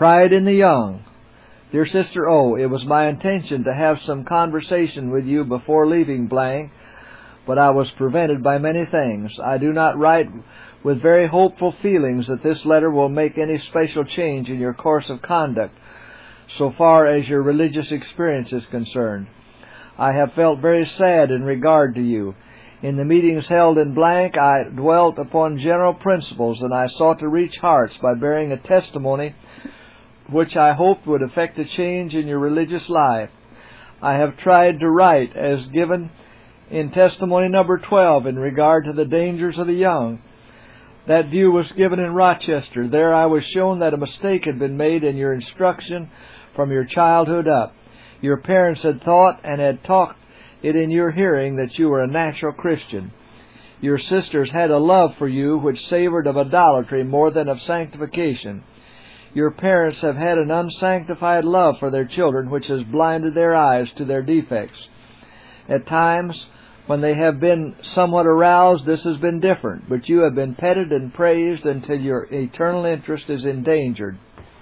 Pride in the Young. Dear Sister O, it was my intention to have some conversation with you before leaving blank, but I was prevented by many things. I do not write with very hopeful feelings that this letter will make any special change in your course of conduct so far as your religious experience is concerned. I have felt very sad in regard to you. In the meetings held in blank, I dwelt upon general principles, and I sought to reach hearts by bearing a testimony which I hoped would effect a change in your religious life. I have tried to write as given in testimony number 12 in regard to the dangers of the young. That view was given in Rochester. There I was shown that a mistake had been made in your instruction from your childhood up. Your parents had thought and had talked it in your hearing that you were a natural Christian. Your sisters had a love for you which savored of idolatry more than of sanctification. Your parents have had an unsanctified love for their children which has blinded their eyes to their defects. At times, when they have been somewhat aroused, this has been different, but you have been petted and praised until your eternal interest is endangered.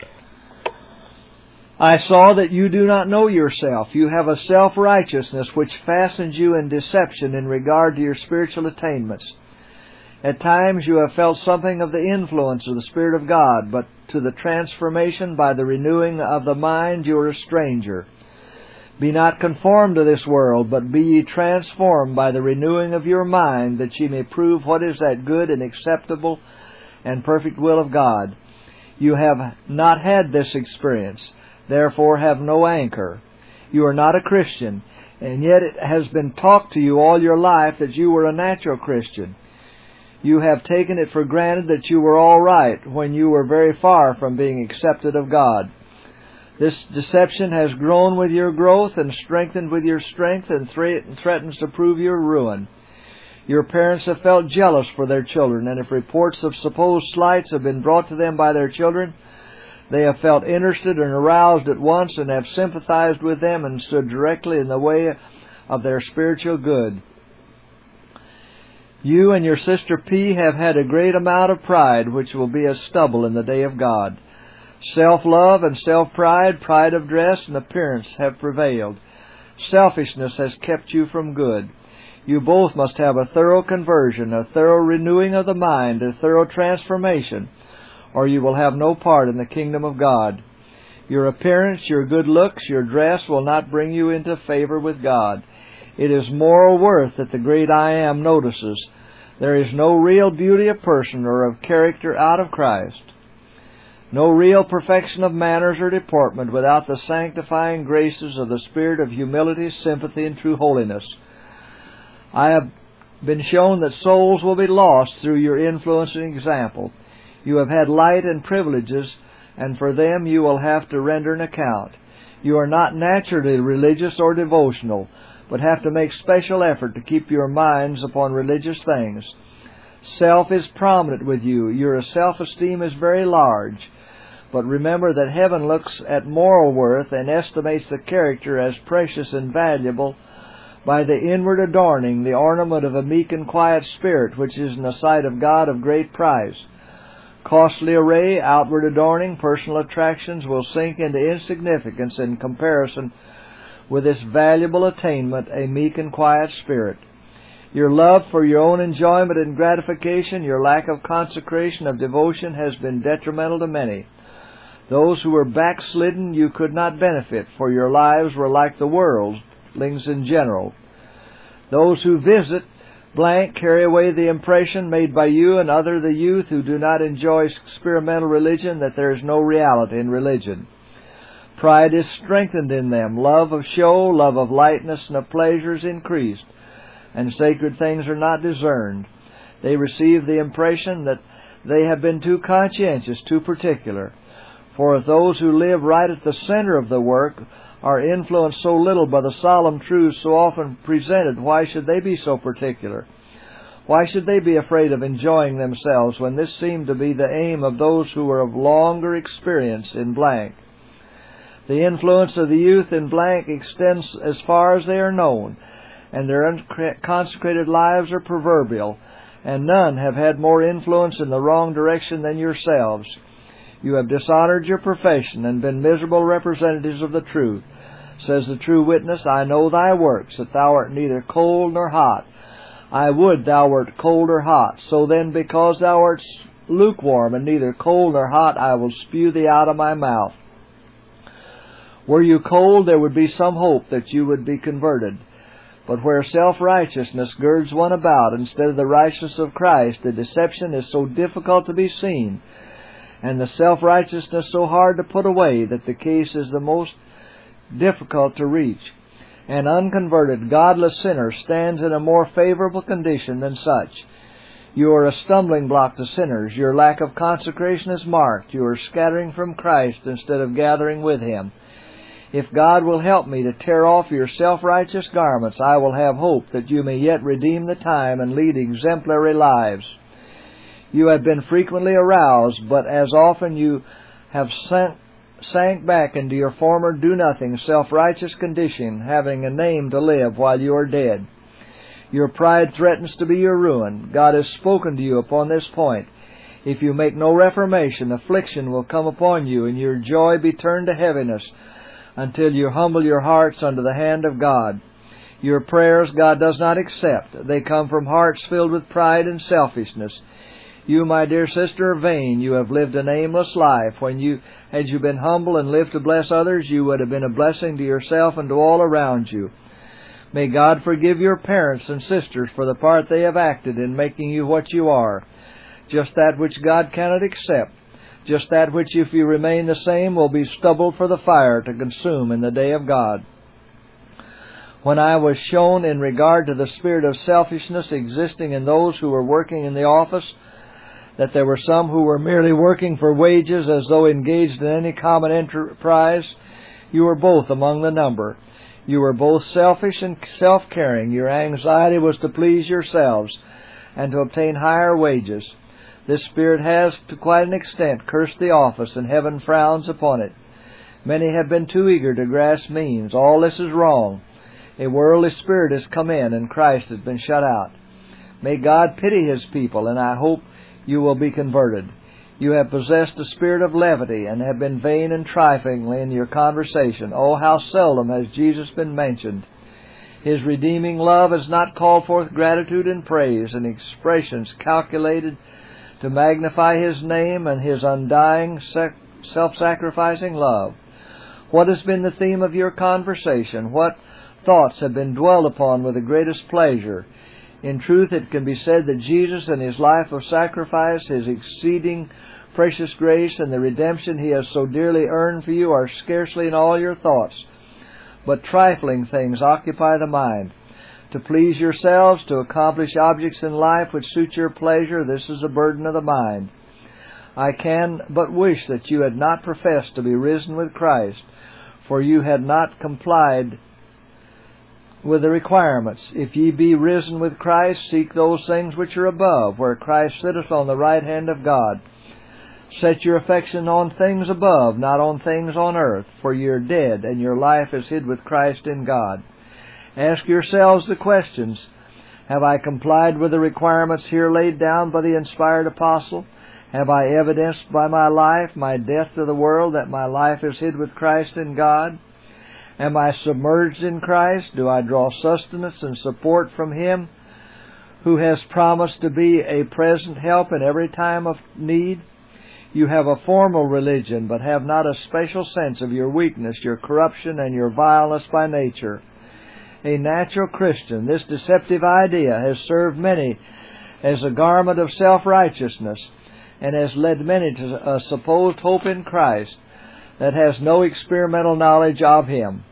I saw that you do not know yourself. You have a self-righteousness which fastens you in deception in regard to your spiritual attainments. At times you have felt something of the influence of the Spirit of God, but to the transformation by the renewing of the mind you are a stranger. Be not conformed to this world, but be ye transformed by the renewing of your mind, that ye may prove what is that good and acceptable and perfect will of God. You have not had this experience, therefore have no anchor. You are not a Christian, and yet it has been taught to you all your life that you were a natural Christian. You have taken it for granted that you were all right when you were very far from being accepted of God. This deception has grown with your growth and strengthened with your strength and threatens to prove your ruin. Your parents have felt jealous for their children, and if reports of supposed slights have been brought to them by their children, they have felt interested and aroused at once and have sympathized with them and stood directly in the way of their spiritual good. You and your sister P have had a great amount of pride, which will be as stubble in the day of God. Self-love and self-pride, pride of dress and appearance have prevailed. Selfishness has kept you from good. You both must have a thorough conversion, a thorough renewing of the mind, a thorough transformation, or you will have no part in the kingdom of God. Your appearance, your good looks, your dress will not bring you into favor with God. It is moral worth that the great I Am notices. There is no real beauty of person or of character out of Christ. No real perfection of manners or deportment without the sanctifying graces of the spirit of humility, sympathy, and true holiness. I have been shown that souls will be lost through your influence and example. You have had light and privileges, and for them you will have to render an account. You are not naturally religious or devotional, but have to make special effort to keep your minds upon religious things. Self is prominent with you. Your self-esteem is very large. But remember that heaven looks at moral worth and estimates the character as precious and valuable by the inward adorning, the ornament of a meek and quiet spirit, which is in the sight of God of great price. Costly array, outward adorning, personal attractions will sink into insignificance in comparison with this valuable attainment, a meek and quiet spirit. Your love for your own enjoyment and gratification, your lack of consecration of devotion has been detrimental to many. Those who were backslidden you could not benefit, for your lives were like the worldlings in general. Those who visit blank carry away the impression made by you and other the youth who do not enjoy experimental religion that there is no reality in religion. Pride is strengthened in them. Love of show, love of lightness, and of pleasure is increased, and sacred things are not discerned. They receive the impression that they have been too conscientious, too particular. For if those who live right at the center of the work are influenced so little by the solemn truths so often presented, why should they be so particular? Why should they be afraid of enjoying themselves when this seemed to be the aim of those who were of longer experience in blank? The influence of the youth in blank extends as far as they are known, and their unconsecrated lives are proverbial, and none have had more influence in the wrong direction than yourselves. You have dishonored your profession and been miserable representatives of the truth. Says the true witness, I know thy works, that thou art neither cold nor hot. I would thou wert cold or hot. So then, because thou art lukewarm and neither cold nor hot, I will spew thee out of my mouth. Were you cold, there would be some hope that you would be converted. But where self-righteousness girds one about instead of the righteousness of Christ, the deception is so difficult to be seen, and the self-righteousness so hard to put away, that the case is the most difficult to reach. An unconverted, godless sinner stands in a more favorable condition than such. You are a stumbling block to sinners. Your lack of consecration is marked. You are scattering from Christ instead of gathering with Him. If God will help me to tear off your self-righteous garments, I will have hope that you may yet redeem the time and lead exemplary lives. You have been frequently aroused, but as often you have sank back into your former do-nothing, self-righteous condition, having a name to live while you are dead. Your pride threatens to be your ruin. God has spoken to you upon this point. If you make no reformation, affliction will come upon you, and your joy be turned to heaviness, until you humble your hearts under the hand of God. Your prayers God does not accept. They come from hearts filled with pride and selfishness. You, my dear sister, are vain. You have lived an aimless life. Had you been humble and lived to bless others, you would have been a blessing to yourself and to all around you. May God forgive your parents and sisters for the part they have acted in making you what you are. Just that which God cannot accept. Just that which, if you remain the same, will be stubble for the fire to consume in the day of God. When I was shown in regard to the spirit of selfishness existing in those who were working in the office, that there were some who were merely working for wages as though engaged in any common enterprise, you were both among the number. You were both selfish and self-caring. Your anxiety was to please yourselves and to obtain higher wages. This spirit has, to quite an extent, cursed the office, and heaven frowns upon it. Many have been too eager to grasp means. All this is wrong. A worldly spirit has come in, and Christ has been shut out. May God pity His people, and I hope you will be converted. You have possessed a spirit of levity, and have been vain and trifling in your conversation. Oh, how seldom has Jesus been mentioned. His redeeming love has not called forth gratitude and praise, and expressions calculated to magnify His name and His undying, self-sacrificing love. What has been the theme of your conversation? What thoughts have been dwelled upon with the greatest pleasure? In truth, it can be said that Jesus and His life of sacrifice, His exceeding precious grace, and the redemption He has so dearly earned for you are scarcely in all your thoughts, but trifling things occupy the mind. To please yourselves, to accomplish objects in life which suit your pleasure, this is a burden of the mind. I can but wish that you had not professed to be risen with Christ, for you had not complied with the requirements. If ye be risen with Christ, seek those things which are above, where Christ sitteth on the right hand of God. Set your affection on things above, not on things on earth, for ye are dead, and your life is hid with Christ in God. Ask yourselves the questions: have I complied with the requirements here laid down by the inspired apostle? Have I evidenced by my life, my death to the world, that my life is hid with Christ in God? Am I submerged in Christ? Do I draw sustenance and support from Him who has promised to be a present help in every time of need? You have a formal religion, but have not a special sense of your weakness, your corruption, and your vileness by nature. A natural Christian, this deceptive idea has served many as a garment of self-righteousness, and has led many to a supposed hope in Christ that has no experimental knowledge of Him,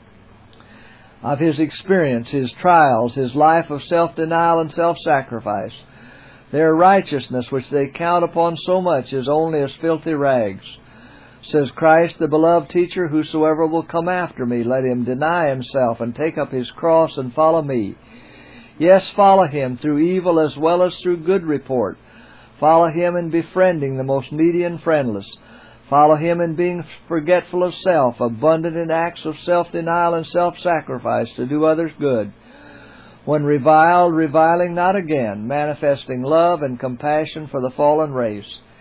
of His experience, His trials, His life of self-denial and self-sacrifice. Their righteousness, which they count upon so much, is only as filthy rags. Says Christ, the beloved teacher, whosoever will come after me, let him deny himself and take up his cross and follow me. Yes, follow Him through evil as well as through good report. Follow Him in befriending the most needy and friendless. Follow Him in being forgetful of self, abundant in acts of self-denial and self-sacrifice to do others good. When reviled, reviling not again, manifesting love and compassion for the fallen race.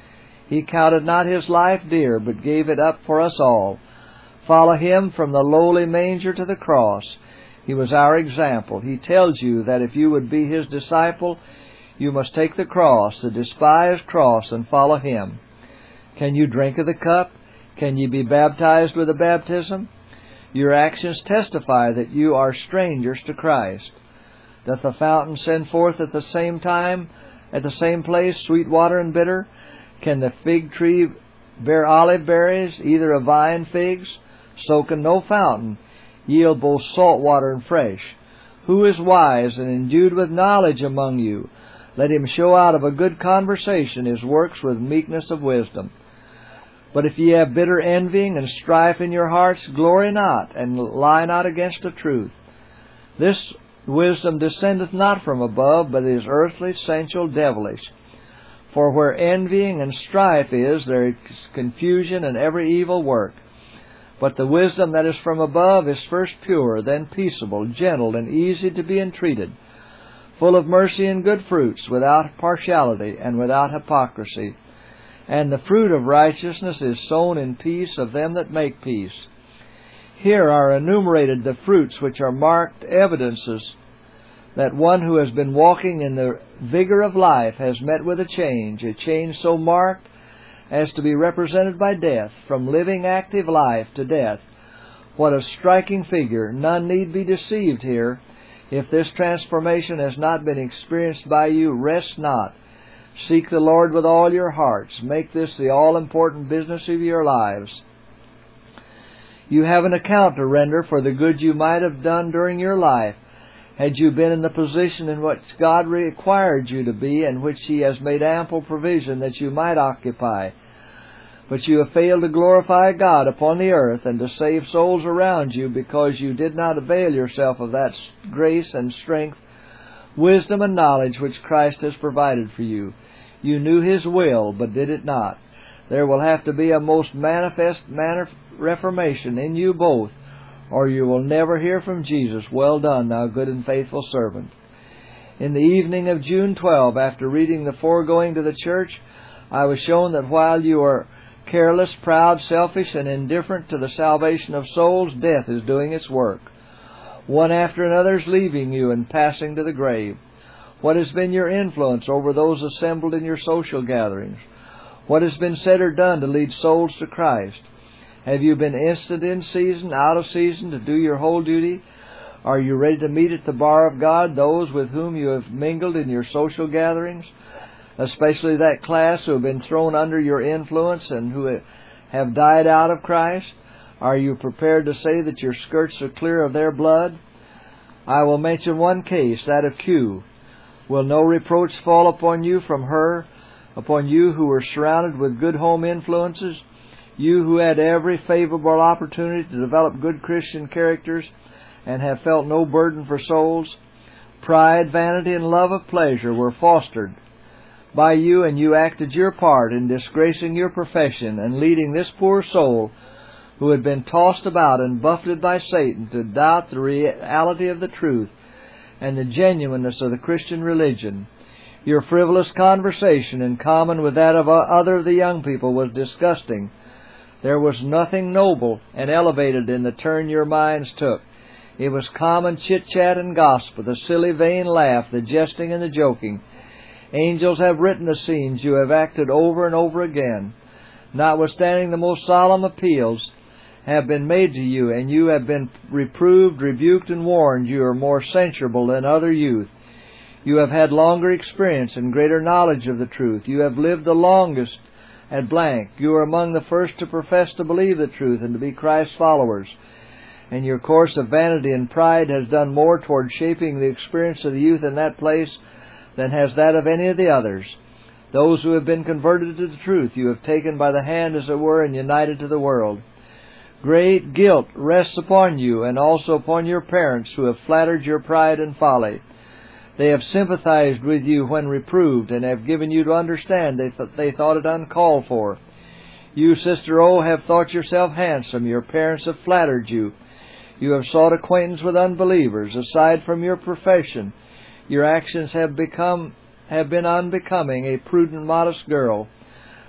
He counted not His life dear, but gave it up for us all. Follow Him from the lowly manger to the cross. He was our example. He tells you that if you would be His disciple, you must take the cross, the despised cross, and follow Him. Can you drink of the cup? Can you be baptized with the baptism? Your actions testify that you are strangers to Christ. Doth the fountain send forth at the same time, at the same place, sweet water and bitter? Can the fig tree bear olive berries, either of vine figs? So can no fountain yield both salt water and fresh. Who is wise and endued with knowledge among you? Let him show out of a good conversation his works with meekness of wisdom. But if ye have bitter envying and strife in your hearts, glory not, and lie not against the truth. This wisdom descendeth not from above, but is earthly, sensual, devilish. For where envying and strife is, there is confusion and every evil work. But the wisdom that is from above is first pure, then peaceable, gentle, and easy to be entreated, full of mercy and good fruits, without partiality and without hypocrisy. And the fruit of righteousness is sown in peace of them that make peace. Here are enumerated the fruits which are marked evidences that one who has been walking in the vigor of life has met with a change so marked as to be represented by death, from living active life to death. What a striking figure! None need be deceived here. If this transformation has not been experienced by you, rest not. Seek the Lord with all your hearts. Make this the all-important business of your lives. You have an account to render for the good you might have done during your life, had you been in the position in which God required you to be, and which He has made ample provision that you might occupy. But you have failed to glorify God upon the earth and to save souls around you because you did not avail yourself of that grace and strength, wisdom and knowledge which Christ has provided for you. You knew His will, but did it not. There will have to be a most manifest reformation in you both, or you will never hear from Jesus, "Well done, thou good and faithful servant." In the evening of June 12, after reading the foregoing to the church, I was shown that while you are careless, proud, selfish, and indifferent to the salvation of souls, death is doing its work. One after another is leaving you and passing to the grave. What has been your influence over those assembled in your social gatherings? What has been said or done to lead souls to Christ? Have you been instant in season, out of season, to do your whole duty? Are you ready to meet at the bar of God those with whom you have mingled in your social gatherings, especially that class who have been thrown under your influence and who have died out of Christ? Are you prepared to say that your skirts are clear of their blood? I will mention one case, that of Q. Will no reproach fall upon you from her, upon you who were surrounded with good home influences, you who had every favorable opportunity to develop good Christian characters and have felt no burden for souls? Pride, vanity, and love of pleasure were fostered by you, and you acted your part in disgracing your profession and leading this poor soul who had been tossed about and buffeted by Satan to doubt the reality of the truth and the genuineness of the Christian religion. Your frivolous conversation, in common with that of other of the young people, was disgusting. There was nothing noble and elevated in the turn your minds took. It was common chit-chat and gossip, the silly, vain laugh, the jesting and the joking. Angels have written the scenes you have acted over and over again. Notwithstanding the most solemn appeals have been made to you, and you have been reproved, rebuked, and warned, you are more censurable than other youth. You have had longer experience and greater knowledge of the truth. You have lived the longest at blank. You are among the first to profess to believe the truth and to be Christ's followers. And your course of vanity and pride has done more toward shaping the experience of the youth in that place than has that of any of the others. Those who have been converted to the truth you have taken by the hand, as it were, and united to the world. Great guilt rests upon you and also upon your parents who have flattered your pride and folly. They have sympathized with you when reproved and have given you to understand they thought it uncalled for. You, Sister O, have thought yourself handsome. Your parents have flattered you. You have sought acquaintance with unbelievers. Aside from your profession, your actions have been unbecoming a prudent, modest girl.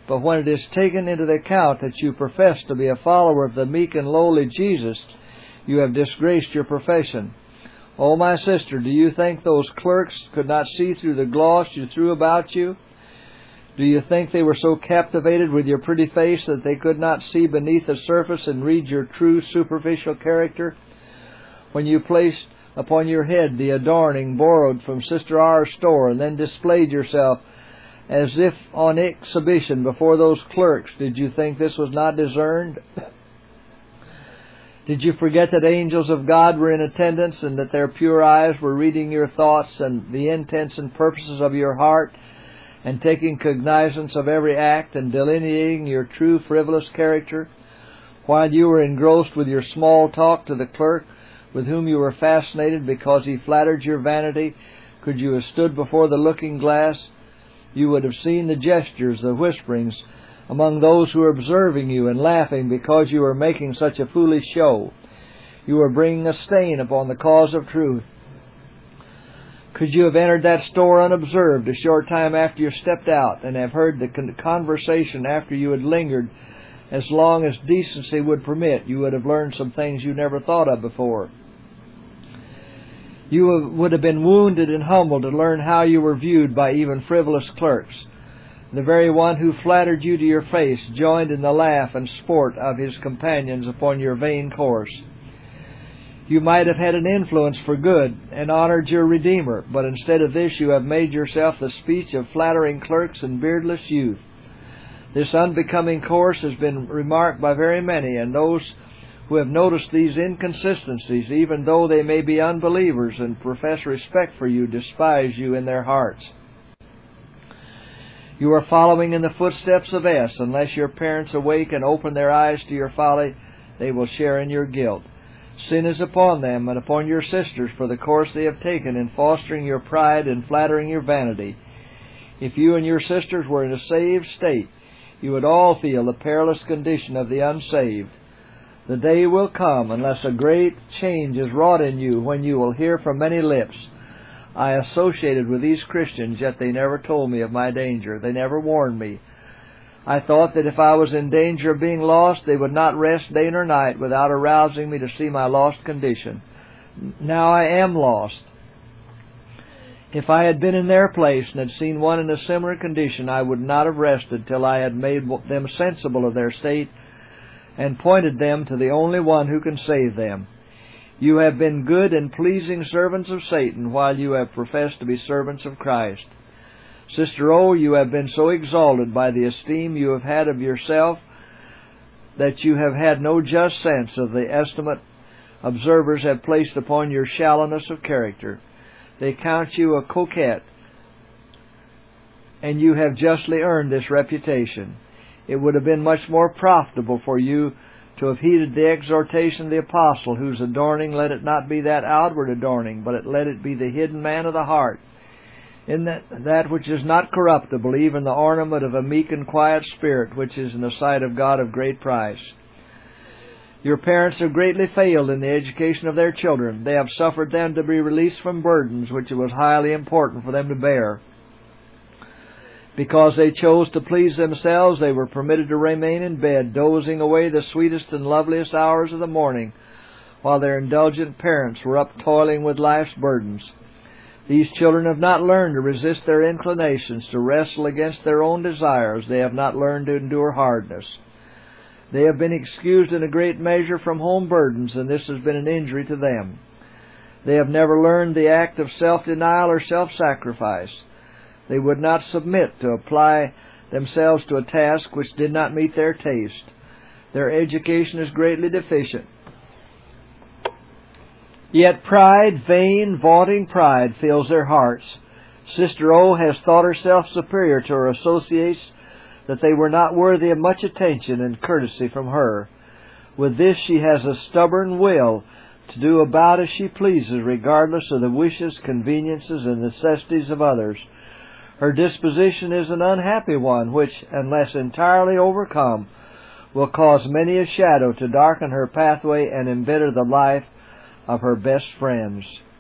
But when it is taken into account that you profess to be a follower of the meek and lowly Jesus, you have disgraced your profession. Oh, my sister, do you think those clerks could not see through the gloss you threw about you? Do you think they were so captivated with your pretty face that they could not see beneath the surface and read your true superficial character? When you placed upon your head the adorning borrowed from Sister R's store and then displayed yourself as if on exhibition before those clerks, did you think this was not discerned? Did you forget that angels of God were in attendance and that their pure eyes were reading your thoughts and the intents and purposes of your heart and taking cognizance of every act and delineating your true frivolous character? While you were engrossed with your small talk to the clerk with whom you were fascinated because he flattered your vanity, could you have stood before the looking-glass, you would have seen the gestures, the whisperings among those who were observing you and laughing because you were making such a foolish show. You were bringing a stain upon the cause of truth. Could you have entered that store unobserved a short time after you stepped out and have heard the conversation after you had lingered as long as decency would permit, you would have learned some things you never thought of before. You would have been wounded and humbled to learn how you were viewed by even frivolous clerks. The very one who flattered you to your face joined in the laugh and sport of his companions upon your vain course. You might have had an influence for good and honored your Redeemer, but instead of this you have made yourself the speech of flattering clerks and beardless youth. This unbecoming course has been remarked by very many, and those who have noticed these inconsistencies, even though they may be unbelievers and profess respect for you, despise you in their hearts. You are following in the footsteps of S. Unless your parents awake and open their eyes to your folly, they will share in your guilt. Sin is upon them and upon your sisters for the course they have taken in fostering your pride and flattering your vanity. If you and your sisters were in a saved state, you would all feel the perilous condition of the unsaved. The day will come, unless a great change is wrought in you, when you will hear from many lips, I associated with these Christians, yet they never told me of my danger. They never warned me. I thought that if I was in danger of being lost, they would not rest day nor night without arousing me to see my lost condition. Now I am lost. If I had been in their place and had seen one in a similar condition, I would not have rested till I had made them sensible of their state and pointed them to the only one who can save them. You have been good and pleasing servants of Satan, while you have professed to be servants of Christ. Sister O, you have been so exalted by the esteem you have had of yourself that you have had no just sense of the estimate observers have placed upon your shallowness of character. They count you a coquette, and you have justly earned this reputation. It would have been much more profitable for you to have heeded the exhortation of the apostle, whose adorning let it not be that outward adorning, but let it be the hidden man of the heart, in that which is not corruptible, even the ornament of a meek and quiet spirit, which is in the sight of God of great price. Your parents have greatly failed in the education of their children. They have suffered them to be released from burdens which it was highly important for them to bear. Because they chose to please themselves, they were permitted to remain in bed, dozing away the sweetest and loveliest hours of the morning, while their indulgent parents were up toiling with life's burdens. These children have not learned to resist their inclinations, to wrestle against their own desires. They have not learned to endure hardness. They have been excused in a great measure from home burdens, and this has been an injury to them. They have never learned the act of self-denial or self-sacrifice. They would not submit to apply themselves to a task which did not meet their taste. Their education is greatly deficient. Yet pride, vain, vaunting pride, fills their hearts. Sister O has thought herself superior to her associates, that they were not worthy of much attention and courtesy from her. With this she has a stubborn will to do about as she pleases, regardless of the wishes, conveniences, and necessities of others. Her disposition is an unhappy one, which, unless entirely overcome, will cause many a shadow to darken her pathway and embitter the life of her best friends.